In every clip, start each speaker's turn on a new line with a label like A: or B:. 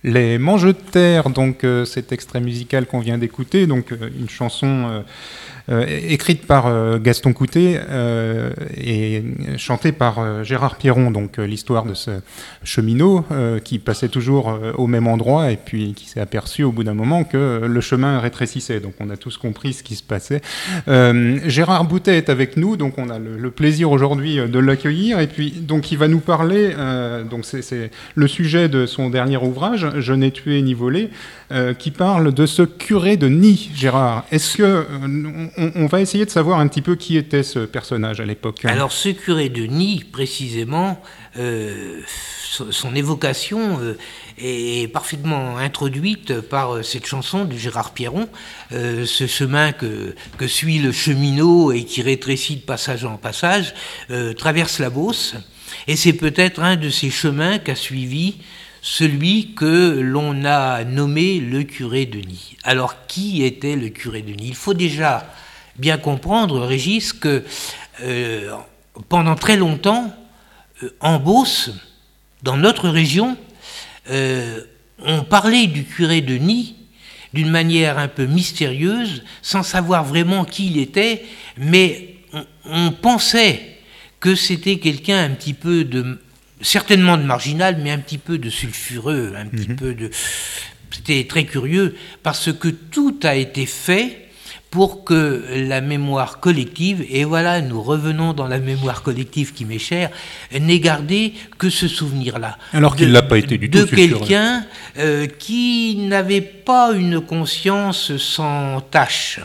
A: Les Mangeux de terre, donc cet extrait musical qu'on vient d'écouter, donc une chanson écrite par Gaston Coutet et chantée par Gérard Pierron, donc l'histoire de ce cheminot qui passait toujours au même endroit et puis qui s'est aperçu au bout d'un moment que le chemin rétrécissait. Donc on a tous compris ce qui se passait. Gérard Boutet est avec nous, donc on a le plaisir aujourd'hui de l'accueillir et puis donc il va nous parler, donc c'est le sujet de son dernier ouvrage, Je n'ai tué ni volé, qui parle de ce curé de Nîmes, Gérard. Est-ce que on va essayer de savoir un petit peu qui était ce personnage à l'époque?
B: Alors ce curé de Nîmes, précisément, son évocation est parfaitement introduite par cette chanson de Gérard Pierron, ce chemin que suit le cheminot et qui rétrécit de passage en passage, traverse la Beauce, et c'est peut-être un de ces chemins qu'a suivi celui que l'on a nommé le curé de Nîmes. Alors, qui était le curé de Nîmes? Il faut déjà bien comprendre, Régis, que pendant très longtemps, en Beauce, dans notre région, on parlait du curé de Nîmes d'une manière un peu mystérieuse, sans savoir vraiment qui il était, mais on pensait que c'était quelqu'un un petit peu certainement de marginal, mais un petit peu de sulfureux, un petit peu de... C'était très curieux, parce que tout a été fait pour que la mémoire collective, et voilà, nous revenons dans la mémoire collective qui m'est chère, n'ait gardé que ce souvenir-là.
A: Alors qu'il ne l'a pas été du tout,
B: de quelqu'un qui n'avait pas une conscience sans tache.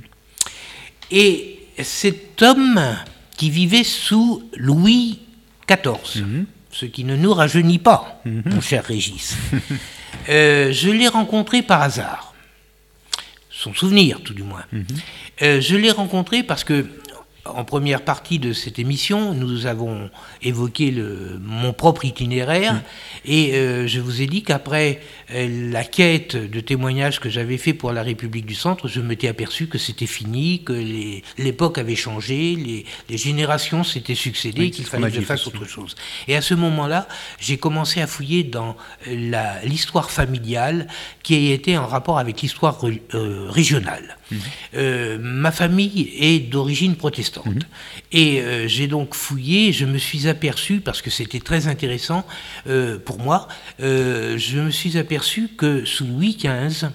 B: Et cet homme qui vivait sous Louis XIV, ce qui ne nous rajeunit pas, mon cher Régis. Je l'ai rencontré par hasard, son souvenir tout du moins. Je l'ai rencontré parce que, en première partie de cette émission, nous avons évoqué mon propre itinéraire et je vous ai dit qu'après la quête de témoignages que j'avais fait pour la République du Centre, je m'étais aperçu que c'était fini, que l'époque avait changé, les générations s'étaient succédées, qu'il fallait que je fasse autre chose. Et à ce moment-là, j'ai commencé à fouiller dans l'histoire familiale qui était en rapport avec l'histoire régionale. Ma famille est d'origine protestante. Et j'ai donc fouillé, je me suis aperçu, parce que c'était très intéressant pour moi, je me suis aperçu que sous Louis XV,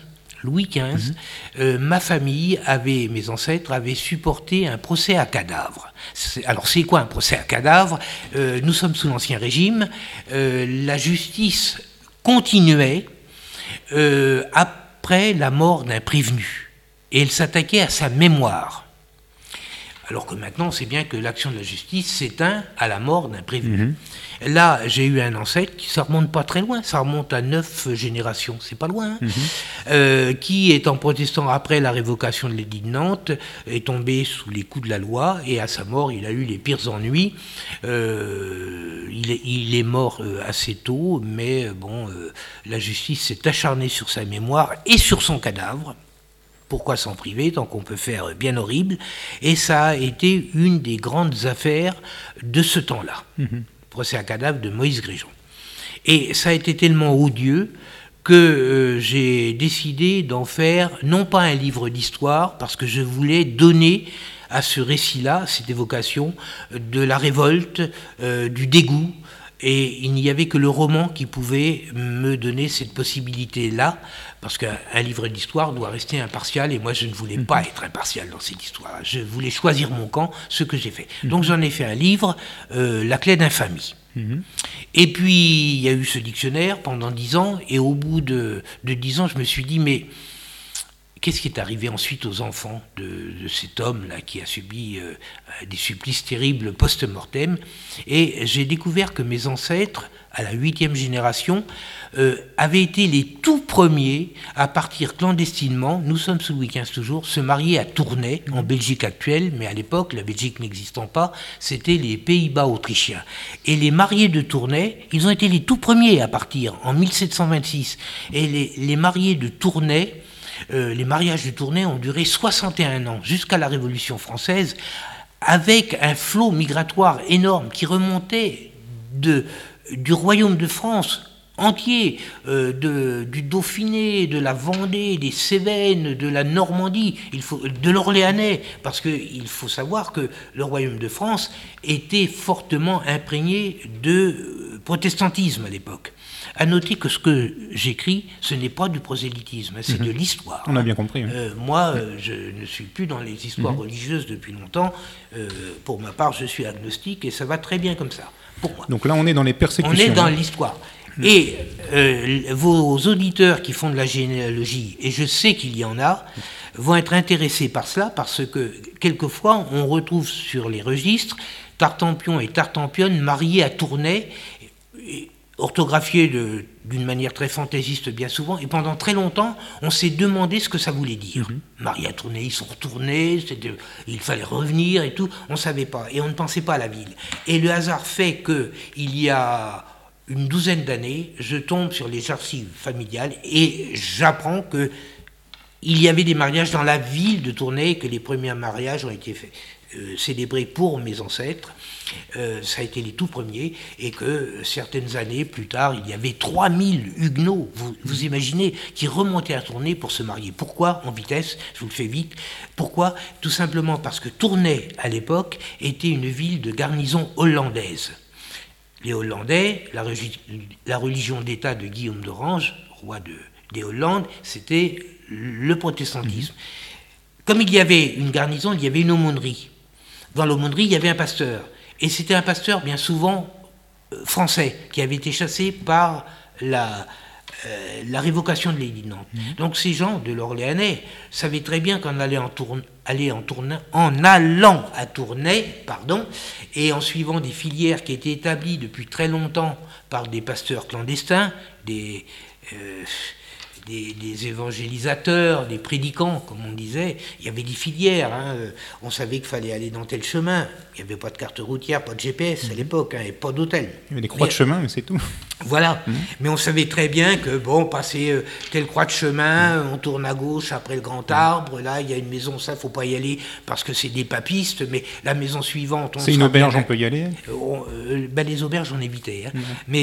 B: ma famille mes ancêtres avaient supporté un procès à cadavre. Alors c'est quoi un procès à cadavre? Nous sommes sous l'Ancien Régime, la justice continuait après la mort d'un prévenu, et elle s'attaquait à sa mémoire. Alors que maintenant, on sait bien que l'action de la justice s'éteint à la mort d'un prévenu. Là, j'ai eu un ancêtre, ça remonte pas très loin, ça remonte à 9 générations, c'est pas loin, qui, étant protestant après la révocation de l'édit de Nantes, est tombé sous les coups de la loi, et à sa mort, il a eu les pires ennuis. Il est mort assez tôt, mais bon, la justice s'est acharnée sur sa mémoire et sur son cadavre. Pourquoi s'en priver, tant qu'on peut faire bien horrible? Et ça a été une des grandes affaires de ce temps-là. Procès à cadavre de Moïse Gréjon. Et ça a été tellement odieux que j'ai décidé d'en faire, non pas un livre d'histoire, parce que je voulais donner à ce récit-là, cette évocation de la révolte, du dégoût, et il n'y avait que le roman qui pouvait me donner cette possibilité-là, parce qu'un livre d'histoire doit rester impartial, et moi je ne voulais pas être impartial dans cette histoire. Je voulais choisir mon camp, ce que j'ai fait. Donc j'en ai fait un livre, La clé d'infamie. Et puis il y a eu ce dictionnaire pendant 10 ans, et au bout de 10 ans, je me suis dit, mais qu'est-ce qui est arrivé ensuite aux enfants de cet homme-là qui a subi des supplices terribles post-mortem? Et j'ai découvert que mes ancêtres, à la 8e génération, avaient été les tout premiers à partir clandestinement, nous sommes sous Louis XV toujours, se marier à Tournai, en Belgique actuelle, mais à l'époque, la Belgique n'existant pas, c'était les Pays-Bas autrichiens. Et les mariés de Tournai, ils ont été les tout premiers à partir, en 1726. Et les mariés de Tournai, les mariages de Tournai ont duré 61 ans, jusqu'à la Révolution française, avec un flot migratoire énorme qui remontait du royaume de France entiers, du Dauphiné, de la Vendée, des Cévennes, de la Normandie, de l'Orléanais, parce qu'il faut savoir que le royaume de France était fortement imprégné de protestantisme à l'époque. À noter que ce que j'écris, ce n'est pas du prosélytisme, c'est de l'histoire.
A: On a bien compris.
B: Moi, je ne suis plus dans les histoires religieuses depuis longtemps. Pour ma part, je suis agnostique et ça va très bien comme ça, pour moi.
A: Donc là, on est dans les persécutions.
B: On est dans l'histoire. Et vos auditeurs qui font de la généalogie, et je sais qu'il y en a, vont être intéressés par cela, parce que quelquefois, on retrouve sur les registres Tartampion et Tartampionne mariés à Tournai, orthographiés d'une manière très fantaisiste bien souvent, et pendant très longtemps, on s'est demandé ce que ça voulait dire. Mariés à Tournai, ils sont retournés, il fallait revenir et tout, on ne savait pas, et on ne pensait pas à la ville. Et le hasard fait qu'il y a une douzaine d'années, je tombe sur les archives familiales et j'apprends qu'il y avait des mariages dans la ville de Tournai, que les premiers mariages ont été célébrés pour mes ancêtres. Ça a été les tout premiers, et que certaines années plus tard, il y avait 3000 Huguenots, vous imaginez, qui remontaient à Tournai pour se marier. Pourquoi, en vitesse, je vous le fais vite, pourquoi? Tout simplement parce que Tournai, à l'époque, était une ville de garnison hollandaise. Les Hollandais, la religion d'État de Guillaume d'Orange, roi des Hollandes, c'était le protestantisme. Comme il y avait une garnison, il y avait une aumônerie. Dans l'aumônerie, il y avait un pasteur. Et c'était un pasteur bien souvent français, qui avait été chassé par la révocation de l'édit de Nantes. Donc ces gens de l'Orléanais savaient très bien qu'en allant à Tournai, et en suivant des filières qui étaient établies depuis très longtemps par des pasteurs clandestins, des évangélisateurs, des prédicants, comme on disait, il y avait des filières. On savait qu'il fallait aller dans tel chemin. Il n'y avait pas de carte routière, pas de GPS à l'époque, et pas d'hôtel.
A: Il y avait des croix de chemin, mais c'est tout.
B: Voilà. Mais on savait très bien que, passer telle croix de chemin, on tourne à gauche après le grand arbre. Là, il y a une maison, ça, il ne faut pas y aller parce que c'est des papistes. Mais la maison suivante...
A: C'est une auberge, on peut y aller
B: les auberges, on évitait.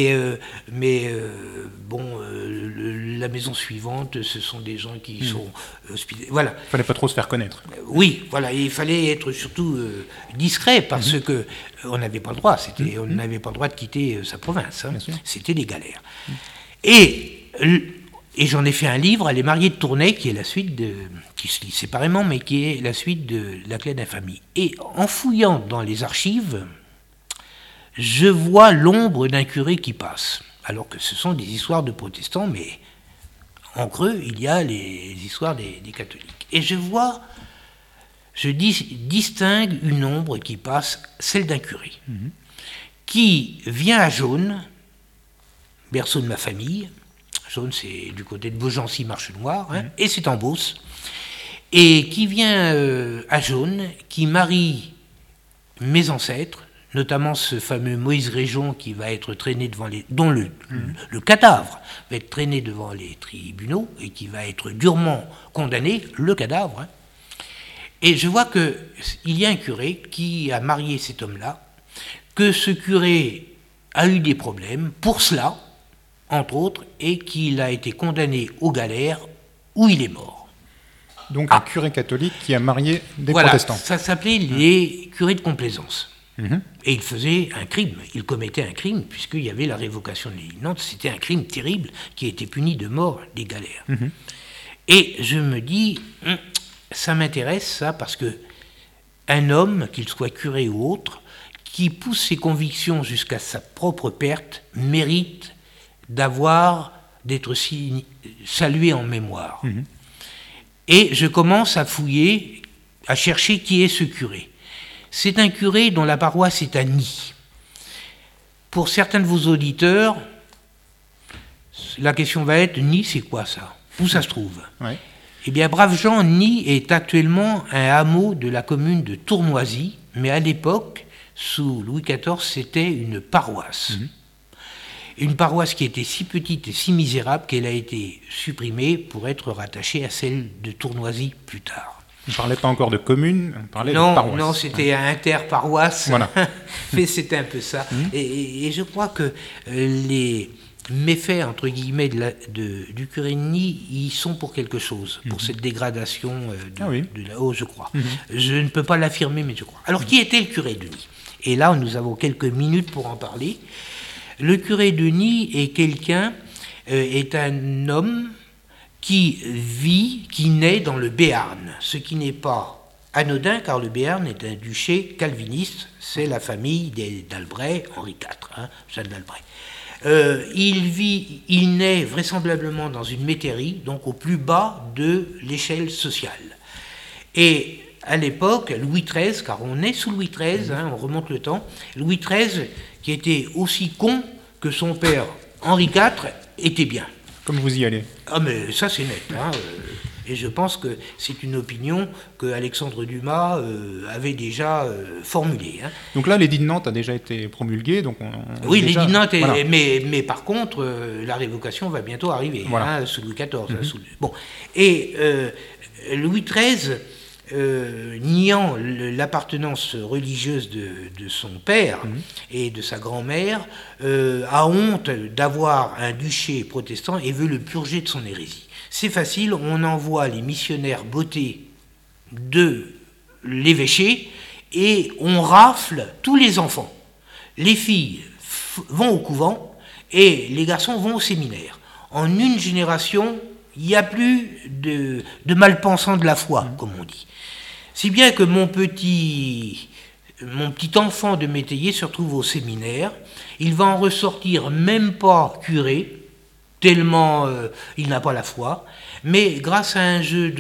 B: La maison suivante, ce sont des gens qui sont hospitalisés. Voilà.
A: Il ne fallait pas trop se faire connaître.
B: Oui, voilà. Et il fallait être surtout discret parce que on n'avait pas le droit. On n'avait pas le droit de quitter sa province. C'était des galères. Et j'en ai fait un livre, Les mariés de Tournai, qui est la suite qui se lit séparément, mais qui est la suite de La clé d'infamie. Et en fouillant dans les archives, je vois l'ombre d'un curé qui passe. Alors que ce sont des histoires de protestants, mais en creux, il y a les histoires des catholiques. Et je distingue une ombre qui passe, celle d'un curé, qui vient à Jaune, berceau de ma famille. Jaune, c'est du côté de Beaugency-Marche-Noire, et c'est en Beauce. Et qui vient à Jaune, qui marie mes ancêtres, notamment ce fameux Moïse Réjon qui va être traîné dont le cadavre va être traîné devant les tribunaux et qui va être durement condamné, le cadavre. Et je vois qu'il y a un curé qui a marié cet homme-là, que ce curé a eu des problèmes pour cela, entre autres, et qu'il a été condamné aux galères où il est mort.
A: Donc un curé catholique qui a marié des protestants.
B: Ça s'appelait les curés de complaisance. Et il faisait un crime, il commettait un crime, puisqu'il y avait la révocation de l'édit de Nantes. C'était un crime terrible qui a été puni de mort, des galères. Et je me dis, ça m'intéresse ça, parce que un homme, qu'il soit curé ou autre, qui pousse ses convictions jusqu'à sa propre perte, mérite d'être salué en mémoire. Et je commence à fouiller, à chercher qui est ce curé. C'est un curé dont la paroisse est à Nîmes. Pour certains de vos auditeurs, la question va être, Nîmes, c'est quoi ça? Où ça se trouve? Eh bien, braves gens, Nîmes est actuellement un hameau de la commune de Tournoisy, mais à l'époque, sous Louis XIV, c'était une paroisse. Une paroisse qui était si petite et si misérable qu'elle a été supprimée pour être rattachée à celle de Tournoisy plus tard.
A: On ne parlait pas encore de commune, on parlait de paroisse.
B: Non, c'était inter-paroisse, voilà. Mais c'était un peu ça. Et je crois que méfaits, entre guillemets, du curé de Nîmes, ils sont pour quelque chose, pour cette dégradation de la haut, je crois. Je ne peux pas l'affirmer, mais je crois. Alors, qui était le curé de Nîmes? Et là, nous avons quelques minutes pour en parler. Le curé de Nîmes est un homme qui naît dans le Béarn, ce qui n'est pas anodin, car le Béarn est un duché calviniste, c'est la famille d'Albret, Henri IV, Jeanne d'Albret. Il naît vraisemblablement dans une métairie, donc au plus bas de l'échelle sociale. Et à l'époque, Louis XIII, car on est sous Louis XIII, on remonte le temps, Louis XIII, qui était aussi con que son père Henri IV, était bien.
A: Comme vous y allez.
B: Ah mais ça c'est net, et je pense que c'est une opinion que Alexandre Dumas avait déjà formulée.
A: Donc là, l'édit de Nantes a déjà été promulgué. Donc
B: oui, l'édit de Nantes, voilà. mais par contre, la révocation va bientôt arriver, voilà. Sous Louis XIV. Bon. Et Louis XIII, niant l'appartenance religieuse de son père et de sa grand-mère, a honte d'avoir un duché protestant et veut le purger de son hérésie. C'est facile, on envoie les missionnaires bottés de l'évêché et on rafle tous les enfants. Les filles vont au couvent et les garçons vont au séminaire. En une génération, il n'y a plus de malpensants de la foi, comme on dit. Si bien que mon petit enfant de métayer se retrouve au séminaire, il va en ressortir même pas curé, tellement il n'a pas la foi, mais grâce à un jeu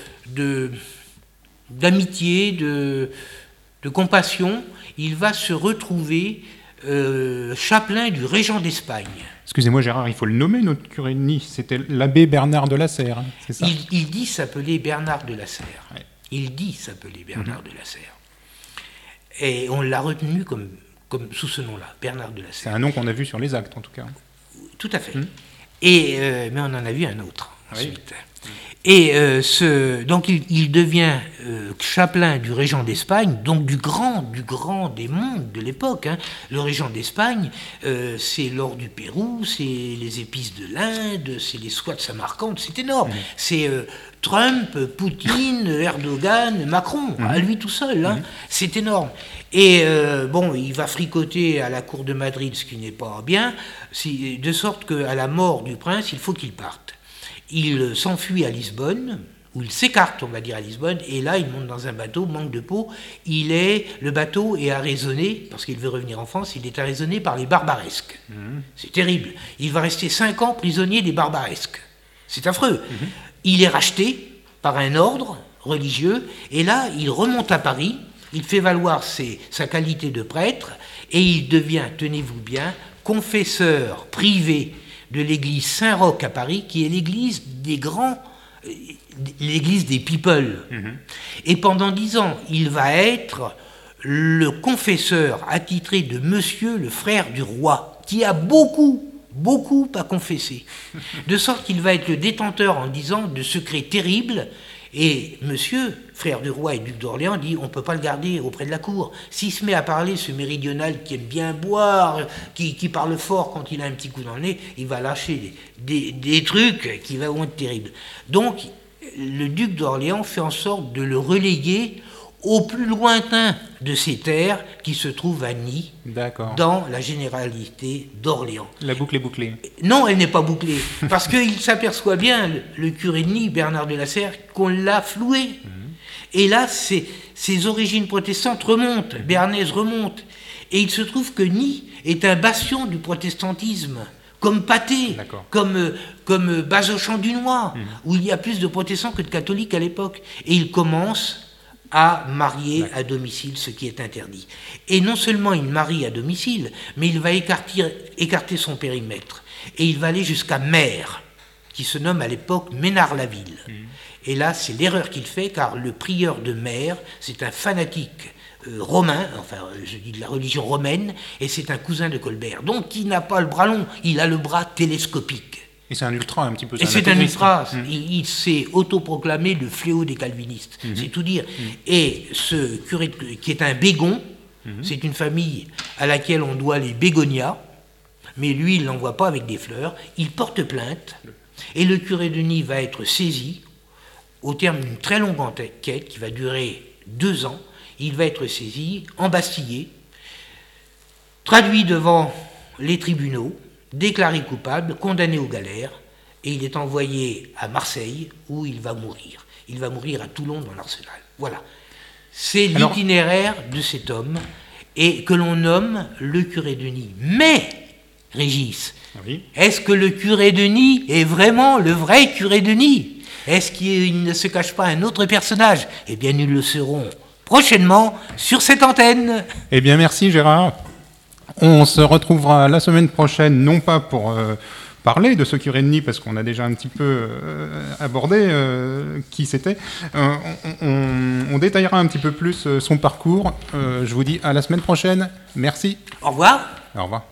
B: d'amitié, de compassion, il va se retrouver chapelain du régent d'Espagne.
A: Excusez-moi Gérard, il faut le nommer, notre curé de Nîmes, c'était l'abbé Bernard de la Serre, c'est ça?
B: Il dit s'appeler Bernard de la Serre. Ouais. Il dit s'appeler Bernard de la Serre. Et on l'a retenu comme sous ce nom-là, Bernard de la Serre.
A: C'est un nom qu'on a vu sur les actes, en tout cas.
B: Tout à fait. Mais on en a vu un autre ensuite. Et donc il devient chapelain du régent d'Espagne, donc du grand des mondes de l'époque. Le régent d'Espagne, c'est l'or du Pérou, c'est les épices de l'Inde, c'est les soies de Samarcande, c'est énorme. C'est Trump, Poutine, Erdogan, Macron, à lui tout seul. C'est énorme. Et il va fricoter à la cour de Madrid, ce qui n'est pas bien, de sorte qu'à la mort du prince, il faut qu'il parte. Il s'enfuit à Lisbonne, ou il s'écarte, on va dire, à Lisbonne, et là, il monte dans un bateau, manque de peau. Le bateau est arraisonné, parce qu'il veut revenir en France, il est arraisonné par les barbaresques. C'est terrible. Il va rester 5 ans prisonnier des barbaresques. C'est affreux. Il est racheté par un ordre religieux, et là, il remonte à Paris, il fait valoir sa qualité de prêtre, et il devient, tenez-vous bien, confesseur privé de l'église Saint-Roch à Paris, qui est l'église l'église des people. Et pendant 10 ans, il va être le confesseur attitré de Monsieur le frère du roi, qui a beaucoup à confesser. De sorte qu'il va être le détenteur en 10 ans de secrets terribles. Et Monsieur, frère du roi et duc d'Orléans, dit on ne peut pas le garder auprès de la cour. S'il se met à parler, ce méridional qui aime bien boire, qui parle fort quand il a un petit coup dans le nez, il va lâcher des trucs qui vont être terribles. Donc, le duc d'Orléans fait en sorte de le reléguer au plus lointain de ces terres qui se trouvent à Nîmes, dans la généralité d'Orléans. La boucle est bouclée. Non, elle n'est pas bouclée, parce qu'il s'aperçoit bien, le curé de Nîmes, Bernard de la Serre, qu'on l'a floué. Et là, ses origines protestantes remontent, béarnaises remontent. Et il se trouve que Nîmes est un bastion du protestantisme, comme Patay, comme Bazochamp-du-Noir, où il y a plus de protestants que de catholiques à l'époque. Et il commence à marier à domicile, ce qui est interdit. Et non seulement il marie à domicile, mais il va écarter son périmètre. Et il va aller jusqu'à Mer, qui se nomme à l'époque Ménard-la-Ville. Et là, c'est l'erreur qu'il fait, car le prieur de Mer, c'est un fanatique romain, enfin, je dis de la religion romaine, et c'est un cousin de Colbert. Donc, il n'a pas le bras long, il a le bras télescopique.
A: Et c'est un ultra, un petit peu.
B: Et c'est un ultra. Il s'est autoproclamé le fléau des calvinistes. C'est tout dire. Et ce curé, qui est un Bégon, c'est une famille à laquelle on doit les bégonias. Mais lui, il ne l'envoie pas avec des fleurs, il porte plainte, et le curé Denis va être saisi, au terme d'une très longue enquête qui va durer 2 ans, il va être saisi, embastillé, traduit devant les tribunaux, déclaré coupable, condamné aux galères, et il est envoyé à Marseille, où il va mourir. Il va mourir à Toulon, dans l'Arsenal. Voilà. C'est l'itinéraire de cet homme, et que l'on nomme le curé Denis. Mais, Régis,
A: oui.
B: Est-ce que le curé Denis est vraiment le vrai curé Denis? Est-ce qu'il ne se cache pas un autre personnage? Eh bien, nous le saurons prochainement sur cette antenne.
A: Eh bien, merci Gérard. On se retrouvera la semaine prochaine, non pas pour parler de ce curé Denis, parce qu'on a déjà un petit peu abordé qui c'était. On détaillera un petit peu plus son parcours. Je vous dis à la semaine prochaine. Merci.
B: Au revoir.
A: Au revoir.